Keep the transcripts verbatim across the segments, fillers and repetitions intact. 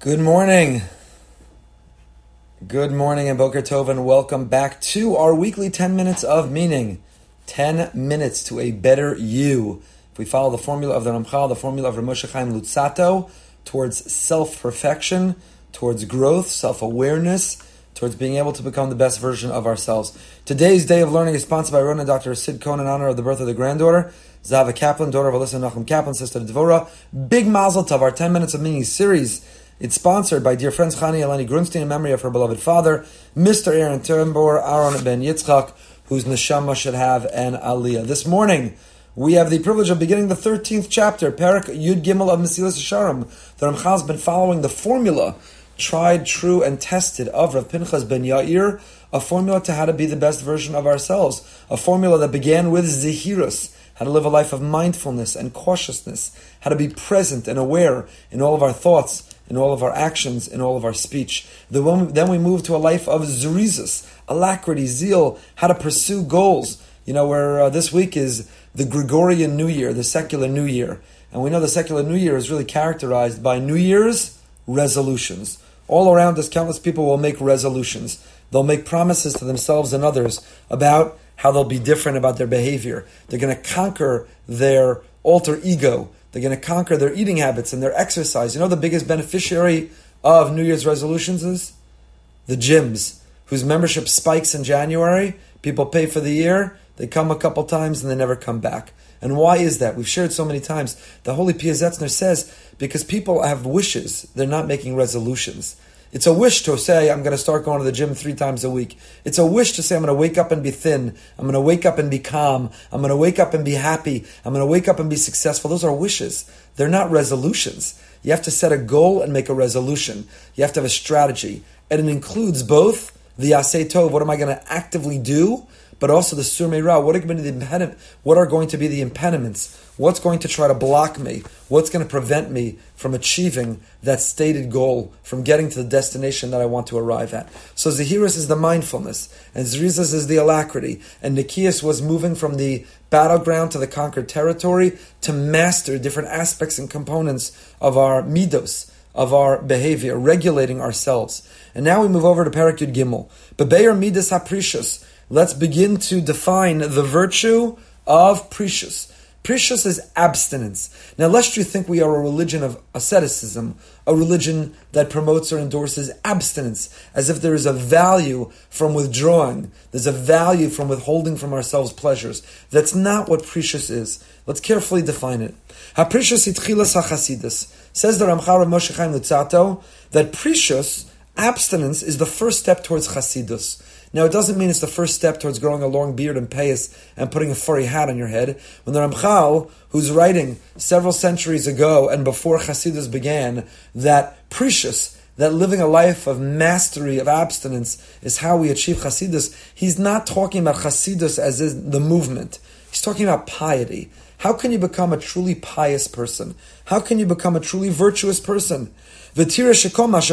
Good morning. Good morning and Boker Tov, and welcome back to our weekly ten minutes of meaning. ten minutes to a better you. If we follow the formula of the Ramchal, the formula of Rav Moshe Chaim Luzzatto, towards self-perfection, towards growth, self-awareness, towards being able to become the best version of ourselves. Today's day of learning is sponsored by Rona Doctor Sid Cohen in honor of the birth of the granddaughter, Zava Kaplan, daughter of Alyssa Nachum Kaplan, sister of Dvorah. Big mazel tov, our ten minutes of meaning series. It's sponsored by dear friends Chani Eleni Grunstein in memory of her beloved father, Mister Aaron Turnbor, Aaron ben Yitzchak, whose neshama should have an aliyah. This morning, we have the privilege of beginning the thirteenth chapter, Parak Yud Gimel of Mesilas Yesharim. The Ramchal has been following the formula, tried, true, and tested of Rav Pinchas ben Yair, a formula to how to be the best version of ourselves, a formula that began with Zehirus, how to live a life of mindfulness and cautiousness, how to be present and aware in all of our thoughts, in all of our actions, in all of our speech. Then we move to a life of zerizus, alacrity, zeal, how to pursue goals. You know, where uh, this week is the Gregorian New Year, the secular New Year. And we know the secular New Year is really characterized by New Year's resolutions. All around us, countless people will make resolutions. They'll make promises to themselves and others about how they'll be different about their behavior. They're going to conquer their alter ego. They're going to conquer their eating habits and their exercise. You know the biggest beneficiary of New Year's resolutions is? The gyms, whose membership spikes in January. People pay for the year, they come a couple times and they never come back. And why is that? We've shared so many times. The Holy Pia Zetzner says, because people have wishes, they're not making resolutions. It's a wish to say, I'm going to start going to the gym three times a week. It's a wish to say, I'm going to wake up and be thin. I'm going to wake up and be calm. I'm going to wake up and be happy. I'm going to wake up and be successful. Those are wishes. They're not resolutions. You have to set a goal and make a resolution. You have to have a strategy. And it includes both the Aseh Tov, what am I going to actively do, but also the Sur Meirah, what are going to be the impediment, what are going to be the impediments? What's going to try to block me? What's going to prevent me from achieving that stated goal, from getting to the destination that I want to arrive at? So Zehirus is the mindfulness, and Zrizas is the alacrity, and Nikias was moving from the battleground to the conquered territory to master different aspects and components of our midos, of our behavior, regulating ourselves. And now we move over to Parak Yud Gimel. Bebeir midas haprishus. Let's begin to define the virtue of precious. Precious is abstinence. Now, lest you think we are a religion of asceticism, a religion that promotes or endorses abstinence, as if there is a value from withdrawing, there's a value from withholding from ourselves pleasures. That's not what precious is. Let's carefully define it. Ha-precious itchilas ha-chasidus. Says the Ramchal Rav Moshe Chaim Luzzatto that precious, abstinence, is the first step towards chasidus. Now, it doesn't mean it's the first step towards growing a long beard and payas and putting a furry hat on your head. When the Ramchal, who's writing several centuries ago and before Chassidus began, that precious, that living a life of mastery, of abstinence, is how we achieve Chassidus, he's not talking about Chassidus as is the movement. He's talking about piety. How can you become a truly pious person? How can you become a truly virtuous person? Everything we talked about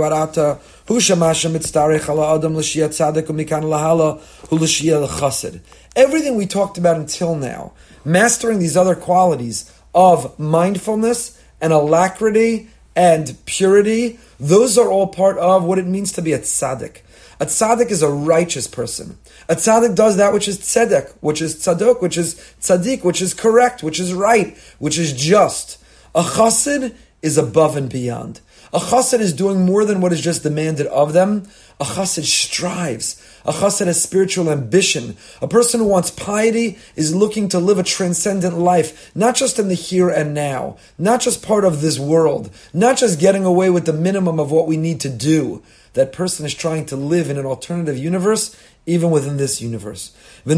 until now, mastering these other qualities of mindfulness and alacrity and purity, those are all part of what it means to be a tzaddik. A tzaddik is a righteous person. A tzaddik does that which is tzedek, which is tzadok, which is tzaddik, which is correct, which is right, which is just. A chassid is above and beyond. A chassid is doing more than what is just demanded of them. A chassid strives. A chassid has spiritual ambition. A person who wants piety is looking to live a transcendent life, not just in the here and now, not just part of this world, not just getting away with the minimum of what we need to do. That person is trying to live in an alternative universe, even within this universe. So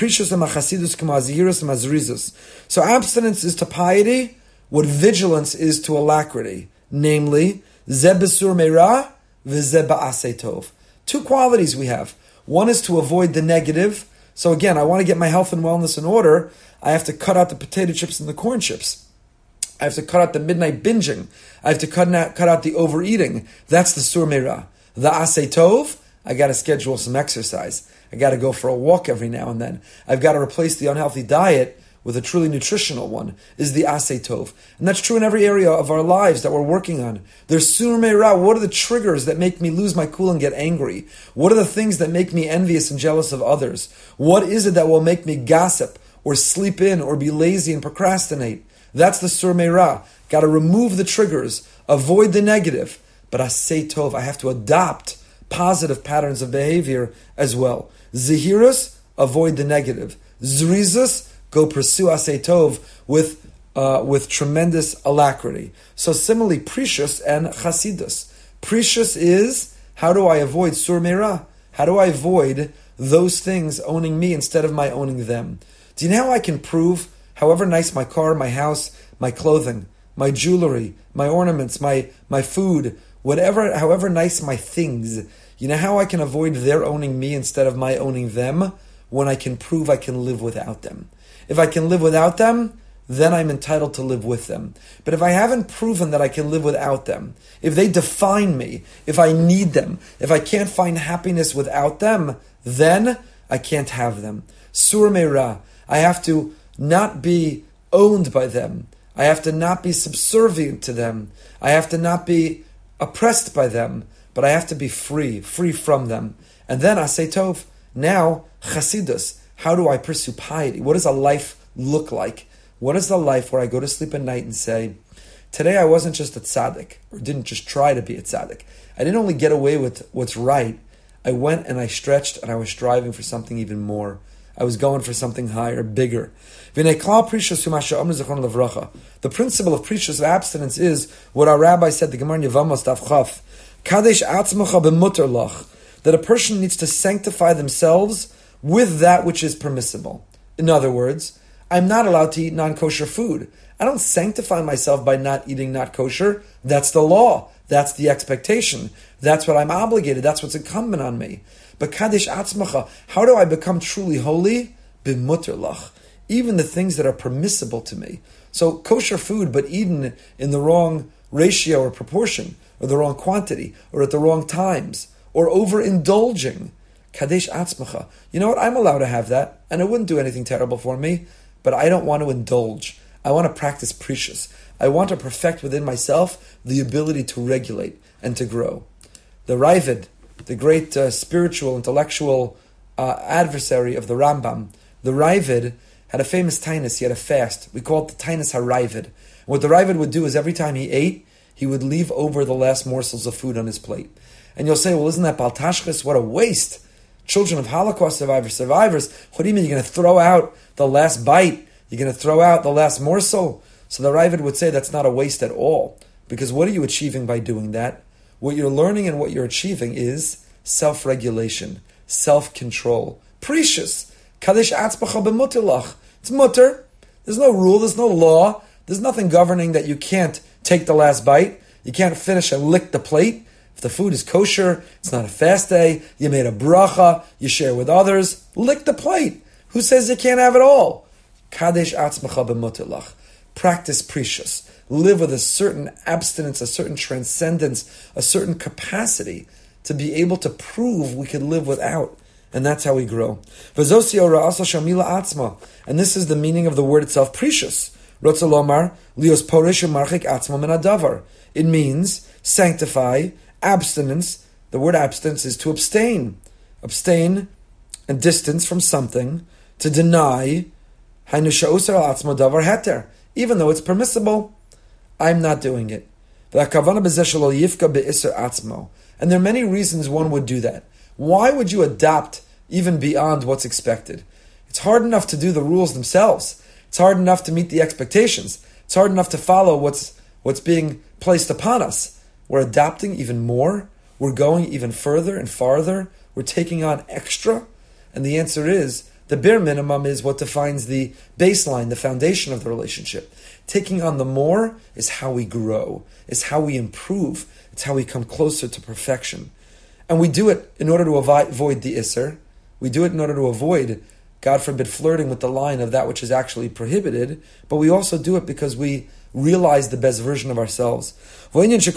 abstinence is to piety what vigilance is to alacrity. Namely, Zeh B'Sur Meirah, V'Zeh B'Aseh Tov. Two qualities we have. One is to avoid the negative. So again, I want to get my health and wellness in order. I have to cut out the potato chips and the corn chips. I have to cut out the midnight binging. I have to cut out, cut out the overeating. That's the Sur Meirah. The Aseh Tov, I got to schedule some exercise. I got to go for a walk every now and then. I've got to replace the unhealthy diet with a truly nutritional one, is the Asay Tov. And that's true in every area of our lives that we're working on. There's Sur Meira. What are the triggers that make me lose my cool and get angry? What are the things that make me envious and jealous of others? What is it that will make me gossip or sleep in or be lazy and procrastinate? That's the Sur Meira. Got to remove the triggers, avoid the negative. But Asay Tov, I have to adopt positive patterns of behavior as well. Zehirus, avoid the negative. Zrizus, go pursue Asay Tov with uh, with tremendous alacrity. So similarly, Precious and Chasidus. Precious is, how do I avoid Sur Meira? How do I avoid those things owning me instead of my owning them? Do you know how I can prove, however nice my car, my house, my clothing, my jewelry, my ornaments, my, my food, whatever, however nice my things, you know how I can avoid their owning me instead of my owning them? When I can prove I can live without them. If I can live without them, then I'm entitled to live with them. But if I haven't proven that I can live without them, if they define me, if I need them, if I can't find happiness without them, then I can't have them. Sur Meira, I have to not be owned by them. I have to not be subservient to them. I have to not be oppressed by them, but I have to be free, free from them. And then Asay Tov. Now, Chasidus, how do I pursue piety? What does a life look like? What is the life where I go to sleep at night and say, today I wasn't just a tzaddik, or didn't just try to be a tzaddik. I didn't only get away with what's right. I went and I stretched and I was striving for something even more. I was going for something higher, bigger. The principle of precious of abstinence is what our rabbi said, the Gemara in Yevamos Daf Chaf, Kadesh atzmecha b'muter lach, that a person needs to sanctify themselves with that which is permissible. In other words, I'm not allowed to eat non-kosher food. I don't sanctify myself by not eating not kosher. That's the law. That's the expectation. That's what I'm obligated. That's what's incumbent on me. But Kadesh Atzmacha, how do I become truly holy? B'muter lach. Even the things that are permissible to me. So kosher food, but eaten in the wrong ratio or proportion, or the wrong quantity, or at the wrong times, or overindulging. Kadesh Atzmacha. You know what? I'm allowed to have that, and it wouldn't do anything terrible for me, but I don't want to indulge. I want to practice precious. I want to perfect within myself the ability to regulate and to grow. The Ravid, the great uh, spiritual, intellectual uh, adversary of the Rambam, the Ravid had a famous tainus. He had a fast. We call it the tainus ha-Ravid. What the Ravid would do is every time he ate, he would leave over the last morsels of food on his plate. And you'll say, well, isn't that baltashchis? What a waste. Children of Holocaust survivors, survivors, what do you mean you're going to throw out the last bite? You're going to throw out the last morsel? So the Ravid would say that's not a waste at all. Because what are you achieving by doing that? What you're learning and what you're achieving is self-regulation, self-control. Precious. Kadesh atzbacha b'muter lach. It's mutter. There's no rule, there's no law. There's nothing governing that you can't take the last bite. You can't finish and lick the plate. If the food is kosher, it's not a fast day, you made a bracha, you share with others, lick the plate. Who says you can't have it all? Kadesh atzmacha b'muter lach. Practice precious. Live with a certain abstinence, a certain transcendence, a certain capacity to be able to prove we can live without. And that's how we grow. And this is the meaning of the word itself, precious. It means sanctify, abstinence. The word abstinence is to abstain. Abstain and distance from something, to deny, even though it's permissible. I'm not doing it. And there are many reasons one would do that. Why would you adopt even beyond what's expected? It's hard enough to do the rules themselves. It's hard enough to meet the expectations. It's hard enough to follow what's what's being placed upon us. We're adopting even more. We're going even further and farther. We're taking on extra. And the answer is, the bare minimum is what defines the baseline, the foundation of the relationship. Taking on the more is how we grow, is how we improve. It's how we come closer to perfection. And we do it in order to avoid the Isser. We do it in order to avoid, God forbid, flirting with the line of that which is actually prohibited. But we also do it because we realize the best version of ourselves. Anything that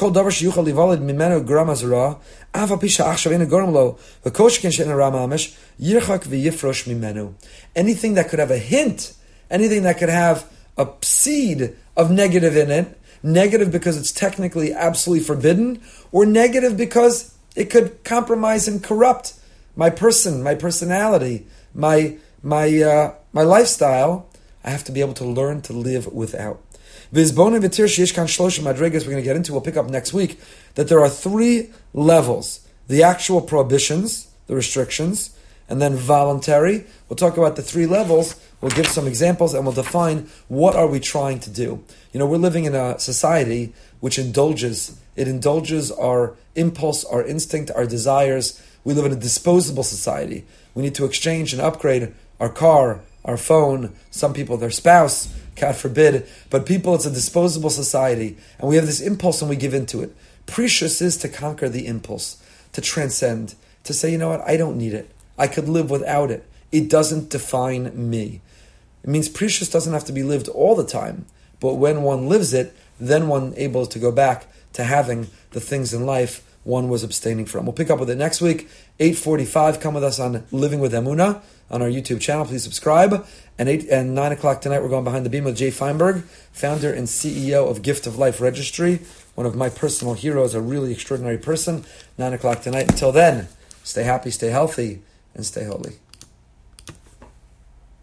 could have a hint anything that could have a seed of negative in it, negative because it's technically absolutely forbidden, or negative because it could compromise and corrupt my person, my personality, my my uh, my lifestyle, I have to be able to learn to live without. Vizbona v'tir sheyesh kan shlosha madrigas, we're going to get into, we'll pick up next week, that there are three levels. The actual prohibitions, the restrictions, and then voluntary. We'll talk about the three levels, we'll give some examples, and we'll define what are we trying to do. You know, we're living in a society which indulges, it indulges our impulse, our instinct, our desires. We live in a disposable society. We need to exchange and upgrade our car, our phone, some people their spouse, God forbid, but people, it's a disposable society, and we have this impulse and we give into it. Precious is to conquer the impulse, to transcend, to say, you know what, I don't need it. I could live without it. It doesn't define me. It means precious doesn't have to be lived all the time, but when one lives it, then one able to go back to having the things in life one was abstaining from. We'll pick up with it next week, eight forty-five. Come with us on Living with Emunah on our YouTube channel. Please subscribe. And eight and nine o'clock tonight, we're going behind the beam with Jay Feinberg, founder and C E O of Gift of Life Registry, one of my personal heroes, a really extraordinary person. Nine o'clock tonight. Until then, stay happy, stay healthy, and stay holy.